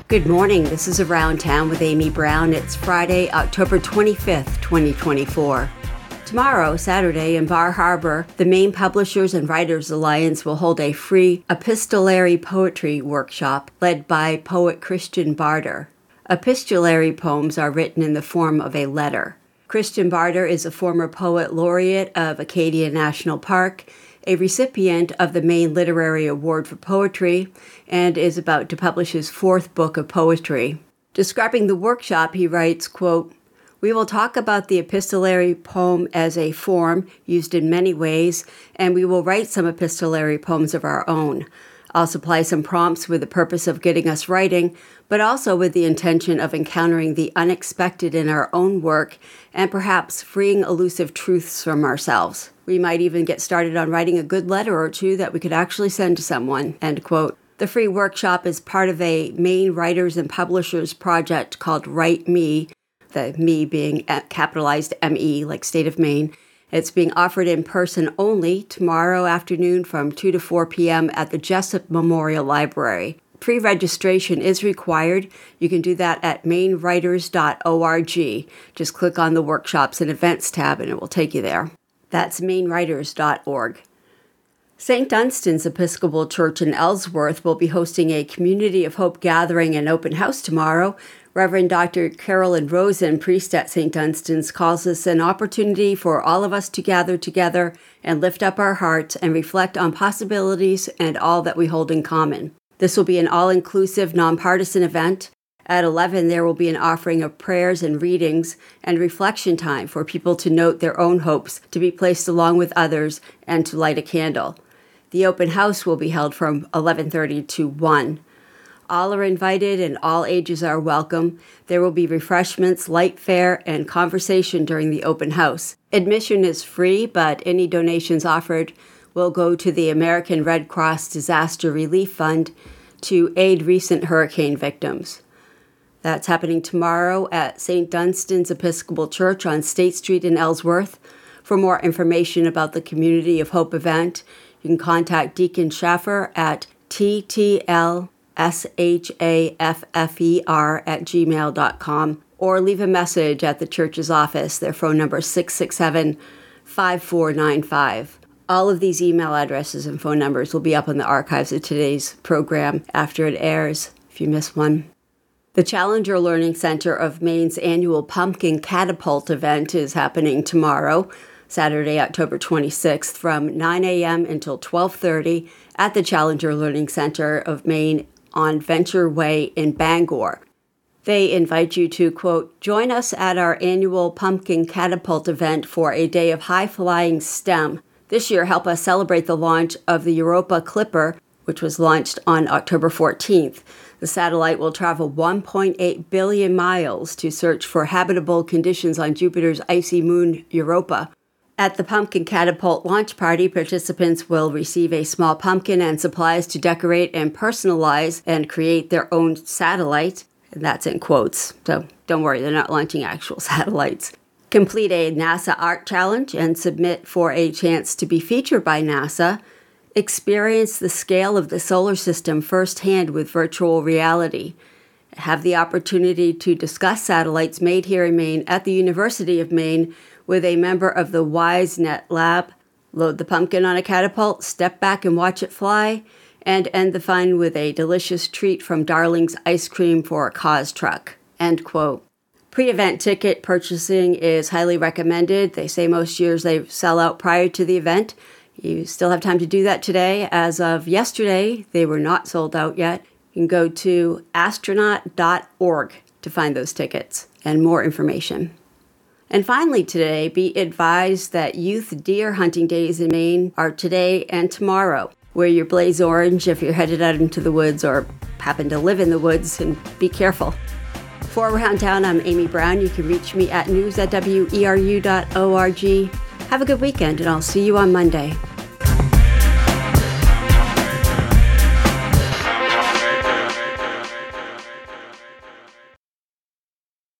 Good morning. This is Around Town with Amy Brown. It's Friday, October 25th, 2024. Tomorrow, Saturday, in Bar Harbor, the Maine Publishers and Writers Alliance will hold a free epistolary poetry workshop led by poet Christian Barter. Epistolary poems are written in the form of a letter. Christian Barter is a former poet laureate of Acadia National Park, a recipient of the Maine Literary Award for Poetry, and is about to publish his fourth book of poetry. Describing the workshop, he writes, quote, "We will talk about the epistolary poem as a form used in many ways, and we will write some epistolary poems of our own. I'll supply some prompts with the purpose of getting us writing, but also with the intention of encountering the unexpected in our own work and perhaps freeing elusive truths from ourselves. We might even get started on writing a good letter or two that we could actually send to someone," end quote. The free workshop is part of a Maine Writers and Publishers project called Write Me, the me being capitalized M-E, like state of Maine. It's being offered in person only tomorrow afternoon from 2 to 4 p.m. at the Jessup Memorial Library. Pre-registration is required. You can do that at mainewriters.org. Just click on the Workshops and Events tab and it will take you there. That's mainewriters.org. St. Dunstan's Episcopal Church in Ellsworth will be hosting a Community of Hope gathering and open house tomorrow. Reverend Dr. Carolyn Rosen, priest at St. Dunstan's, calls this an opportunity for all of us to gather together and lift up our hearts and reflect on possibilities and all that we hold in common. This will be an all-inclusive, nonpartisan event. At 11, there will be an offering of prayers and readings and reflection time for people to note their own hopes, to be placed along with others, and to light a candle. The open house will be held from 11:30 to 1. All are invited and all ages are welcome. There will be refreshments, light fare, and conversation during the open house. Admission is free, but any donations offered will go to the American Red Cross Disaster Relief Fund to aid recent hurricane victims. That's happening tomorrow at St. Dunstan's Episcopal Church on State Street in Ellsworth. For more information about the Community of Hope event, you can contact Deacon Schaffer at ttlshaffer@gmail.com or leave a message at the church's office. Their phone number is 667-5495. All of these email addresses and phone numbers will be up on the archives of today's program after it airs, if you miss one. The Challenger Learning Center of Maine's annual Pumpkin Catapult event is happening tomorrow, Saturday, October 26th, from 9 a.m. until 12:30 at the Challenger Learning Center of Maine on Venture Way in Bangor. They invite you to, quote, "Join us at our annual Pumpkin Catapult event for a day of high-flying STEM. This year, help us celebrate the launch of the Europa Clipper, which was launched on October 14th. The satellite will travel 1.8 billion miles to search for habitable conditions on Jupiter's icy moon, Europa. At the Pumpkin Catapult launch party, participants will receive a small pumpkin and supplies to decorate and personalize and create their own satellite." And that's in quotes, so don't worry, they're not launching actual satellites. Complete a NASA Art Challenge and submit for a chance to be featured by NASA. Experience the scale of the solar system firsthand with virtual reality. Have the opportunity to discuss satellites made here in Maine at the University of Maine with a member of the WiseNet Lab. Load the pumpkin on a catapult, step back and watch it fly, and end the fun with a delicious treat from Darling's Ice Cream for a Cause truck. End quote. Pre-event ticket purchasing is highly recommended. They say most years they sell out prior to the event. You still have time to do that today. As of yesterday, they were not sold out yet. You can go to astronaut.org to find those tickets and more information. And finally today, be advised that youth deer hunting days in Maine are today and tomorrow. Wear your blaze orange if you're headed out into the woods or happen to live in the woods, and be careful. For Around Town, I'm Amy Brown. You can reach me at news@weru.org. Have a good weekend, and I'll see you on Monday.